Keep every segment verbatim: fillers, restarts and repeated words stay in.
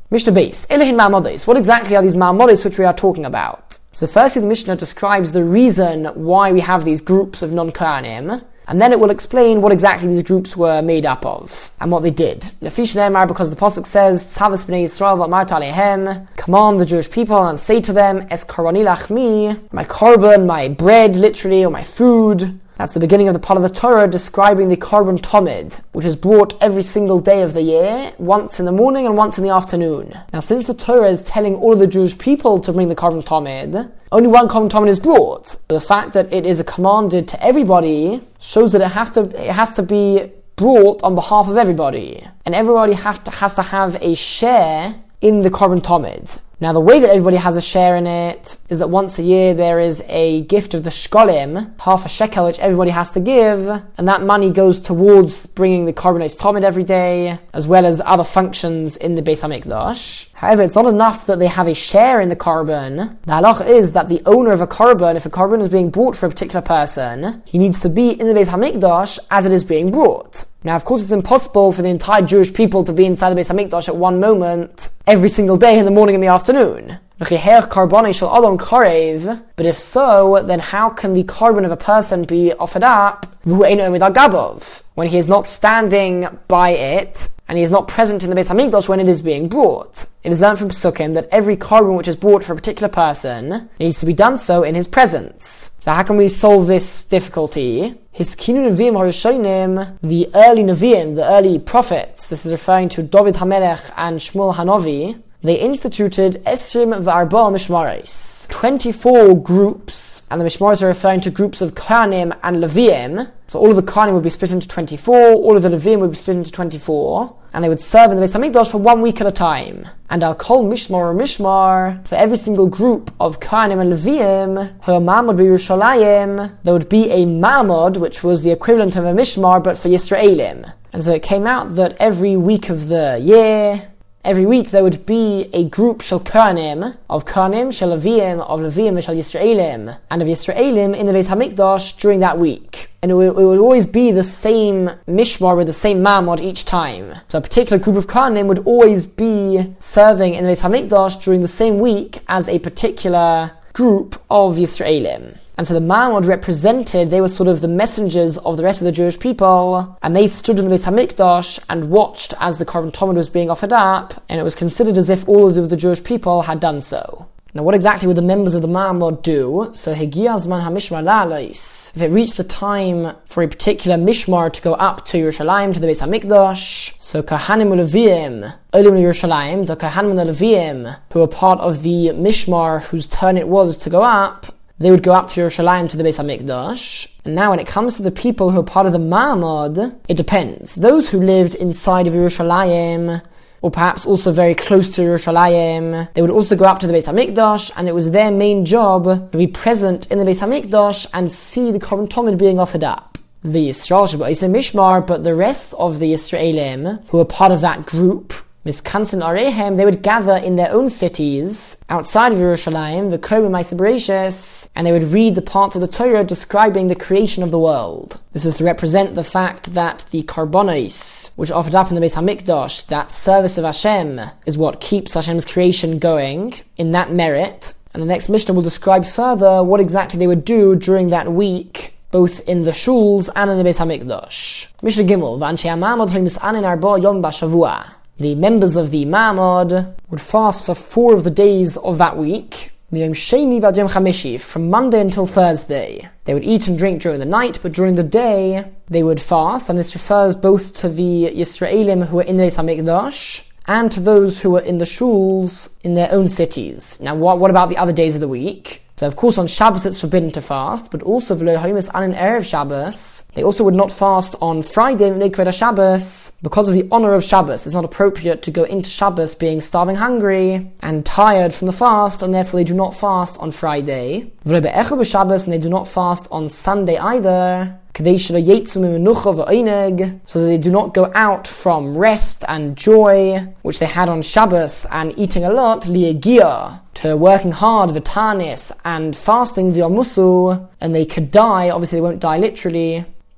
Mishnah Beis, Elehin Ma'amodes. What exactly are these Ma'amodes which we are talking about? So firstly, the Mishnah describes the reason why we have these groups of non-Kohanim, and then it will explain what exactly these groups were made up of, and what they did. Lefish Ne'emar, because the Pasuk says, Tzavas b'nei Yisrael v'amarta alehem, command the Jewish people and say to them, Es korani lachmi, my korban, my bread, literally, or my food. That's the beginning of the part of the Torah describing the korban tomid, which is brought every single day of the year, once in the morning and once in the afternoon. Now, since the Torah is telling all of the Jewish people to bring the korban tomid, only one korban tomid is brought. The fact that it is commanded to everybody shows that it have to it has to be brought on behalf of everybody, and everybody have to, has to have a share in the korban tomid. Now, the way that everybody has a share in it is that once a year there is a gift of the shkolim, half a shekel, which everybody has to give, and that money goes towards bringing the korbanos tomid every day, as well as other functions in the Beis HaMikdash. However, it's not enough that they have a share in the korban. The halach is that the owner of a korban, if a korban is being brought for a particular person, he needs to be in the Beis HaMikdash as it is being brought. Now, of course, it's impossible for the entire Jewish people to be inside the Beis HaMikdash at one moment, every single day in the morning and the afternoon. But if so, then how can the korban of a person be offered up when he is not standing by it, and he is not present in the Beis HaMikdash when it is being brought? It is learned from Pesukim that every korban which is brought for a particular person needs to be done so in his presence. So how can we solve this difficulty? Hiskinu Nevi'im HaRishonim, the early Nevi'im, the early prophets, this is referring to David HaMelech and Shmuel HaNavi, they instituted Esrim V'Arba Mishmaros, twenty-four groups, and the Mishmaros are referring to groups of Kohanim and Leviim. So all of the Kohanim would be split into twenty-four, all of the Leviim would be split into twenty-four, and they would serve in the Beis HaMikdash for one week at a time. And Al Kol Mishmar or Mishmar, for every single group of Kohanim and Leviim, her Ma'amod b'Yerushalayim, there would be a Ma'amod, which was the equivalent of a Mishmar, but for Yisraelim. And so it came out that every week of the year, every week there would be a group shel Kohanim, of Kohanim, shel Leviim, of Leviim, shel Yisraelim, and of Yisraelim in the Beis HaMikdash during that week. And it would, it would always be the same mishmar with the same ma'amod each time. So a particular group of Kohanim would always be serving in the Beis HaMikdash during the same week as a particular group of Yisraelim. And so the Ma'amod represented, they were sort of the messengers of the rest of the Jewish people, and they stood in the Beis HaMikdash and watched as the korban tomid was being offered up, and it was considered as if all of the Jewish people had done so. Now, what exactly would the members of the Ma'amod do? So, Hegia Zman HaMishmar La'alais. If it reached the time for a particular mishmar to go up to Yerushalayim, to the Beis HaMikdash, so Kohanim u'Leviim, Olim Yerushalayim, the Kohanim and the Leviim, who were part of the mishmar whose turn it was to go up, they would go up to Yerushalayim to the Beis HaMikdash. And now when it comes to the people who are part of the Ma'amod, it depends. Those who lived inside of Yerushalayim, or perhaps also very close to Yerushalayim, they would also go up to the Beis HaMikdash, and it was their main job to be present in the Beis HaMikdash and see the korban tomid being offered up. The Yisrael Shabbat Mishmar, but the rest of the Yisraelim, who were part of that group, Miskansin Arehem, they would gather in their own cities, outside of Yerushalayim, the Korban Ma'aseh Bereishis, and they would read the parts of the Torah describing the creation of the world. This is to represent the fact that the Karbonos, which are offered up in the Beis HaMikdash, that service of Hashem, is what keeps Hashem's creation going, in that merit. And the next Mishnah will describe further what exactly they would do during that week, both in the shuls and in the Beis HaMikdash. Mishnah Gimel, V'anshei HaMa'amod ho'im mis'anin arba yom b'shavua. The members of the Ma'amod would fast for four of the days of that week, from Monday until Thursday. They would eat and drink during the night, but during the day they would fast, and this refers both to the Yisraelim who were in the Beis HaMikdash and to those who were in the shuls in their own cities. Now, what, what about the other days of the week? So, of course, on Shabbos it's forbidden to fast, but also v'lo homis anin erev Shabbos. They also would not fast on Friday v'nei kved Shabbos because of the honor of Shabbos. It's not appropriate to go into Shabbos being starving, hungry, and tired from the fast, and therefore they do not fast on Friday. V'lo be'echel b'Shabbos, and they do not fast on Sunday either, so that they do not go out from rest and joy, which they had on Shabbos, and eating a lot, li'egia, to working hard, v'tanis, and fasting v'yamusu, and they could die. Obviously they won't die literally,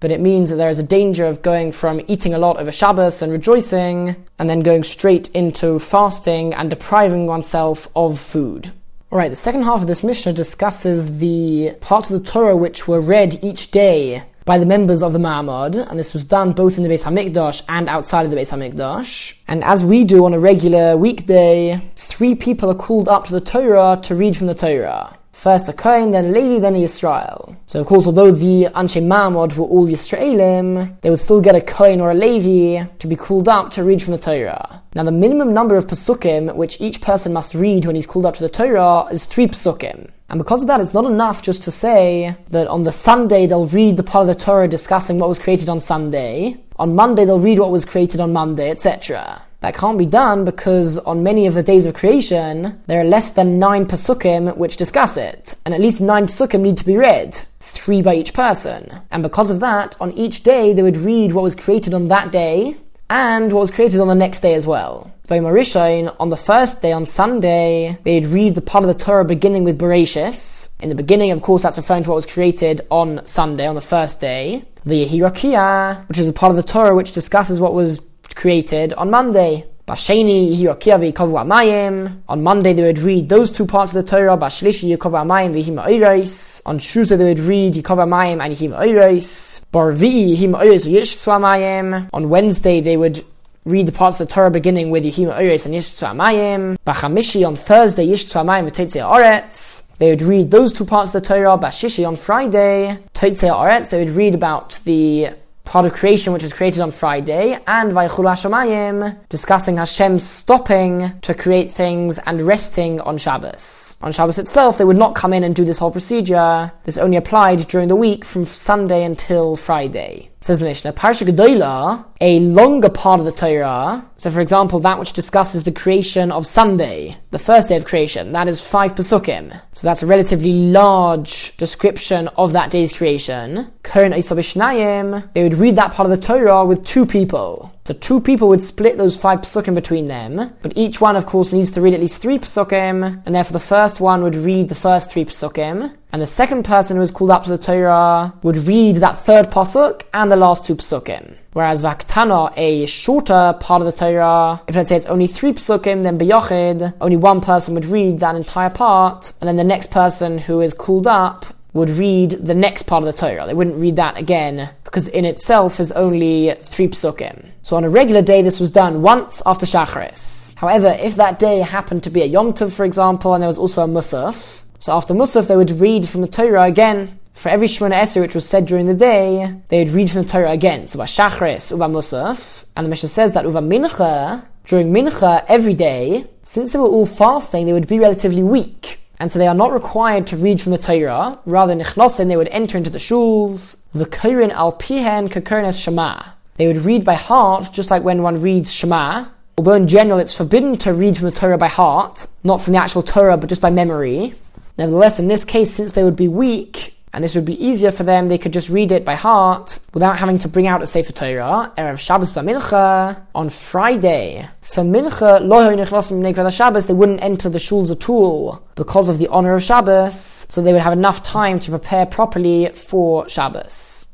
but it means that there is a danger of going from eating a lot over Shabbos and rejoicing, and then going straight into fasting and depriving oneself of food. Alright, the second half of this Mishnah discusses the parts of the Torah which were read each day by the members of the Ma'amad, and this was done both in the Beis HaMikdash and outside of the Beis HaMikdash. And as we do on a regular weekday, three people are called up to the Torah to read from the Torah. First a Kohen, then a Levi, then a Yisrael. So of course, although the Anshe Ma'amad were all Yisraelim, they would still get a Kohen or a Levi to be called up to read from the Torah. Now the minimum number of Pesukim which each person must read when he's called up to the Torah is three Pesukim. And because of that, it's not enough just to say that on the Sunday they'll read the part of the Torah discussing what was created on Sunday. On Monday they'll read what was created on Monday, et cetera. That can't be done because on many of the days of creation, there are less than nine Pesukim which discuss it. And at least nine Pesukim need to be read, three by each person. And because of that, on each day they would read what was created on that day, and what was created on the next day as well. By Marishain, on the first day, on Sunday, they'd read the part of the Torah beginning with Bereshis. In the beginning, of course, that's referring to what was created on Sunday, on the first day. The Yehi Rakia, which is a part of the Torah which discusses what was created on Monday. Basheni, Yehi Rakia v'Yikovu Amayim. On Monday, they would read those two parts of the Torah. Bashlishi, Yikovu Amayim v'Yehi Ma'oros. On Tuesday, they would read Yikovu Amayim and Yehi Ma'oros. Barvi'i, Yehi Ma'oros v'Yishtu Amayim. On Wednesday, they would read the parts of the Torah beginning with Yehi Ma'oros and Yishtu Amayim. Bachamishi, on Thursday, Yishtu Amayim v'Totzei Haaretz. They would read those two parts of the Torah. Bashishi, on Friday, Totzei Haaretz. They would read about the part of creation which was created on Friday, and Vayichulu Hashamayim, discussing Hashem's stopping to create things and resting on Shabbos. On Shabbos itself, they would not come in and do this whole procedure. This only applied during the week from Sunday until Friday. Says the Mishnah, Parsha Gedola, a longer part of the Torah, so for example, that which discusses the creation of Sunday, the first day of creation, that is five Pesukim. So that's a relatively large description of that day's creation. Kohen Isa B'Shnayim, they would read that part of the Torah with two people. So two people would split those five Pesukim between them, but each one, of course, needs to read at least three Pesukim, and therefore the first one would read the first three Pesukim, and the second person who was called up to the Torah would read that third Pasuk and the last two Pesukim. Whereas Vaktana, a shorter part of the Torah, if let's say it's only three Pesukim, then B'Yochid, only one person would read that entire part, and then the next person who is called up would read the next part of the Torah. They wouldn't read that again, because in itself is only three Pesukim. So on a regular day, this was done once after Shacharis. However, if that day happened to be a Yom Tov, for example, and there was also a Musaf, so after Musaf, they would read from the Torah again. For every Shemona Esrei which was said during the day, they would read from the Torah again. So by Shacharis, Uva Musaf, and the Mishnah says that Uva Mincha, during Mincha every day, since they were all fasting, they would be relatively weak. And so they are not required to read from the Torah. Rather, Nichnosin, they would enter into the shuls. The Korin al Pihen Kakurnes Shema. They would read by heart, just like when one reads Shema. Although in general it's forbidden to read from the Torah by heart, not from the actual Torah, but just by memory. Nevertheless, in this case, since they would be weak, and this would be easier for them, they could just read it by heart without having to bring out a Sefer Torah. Erev Shabbos b'Mincha, on Friday. For Mincha, lo hoy nichnasim b'nei kvad Shabbos, they wouldn't enter the shuls at all because of the honor of Shabbos, so they would have enough time to prepare properly for Shabbos.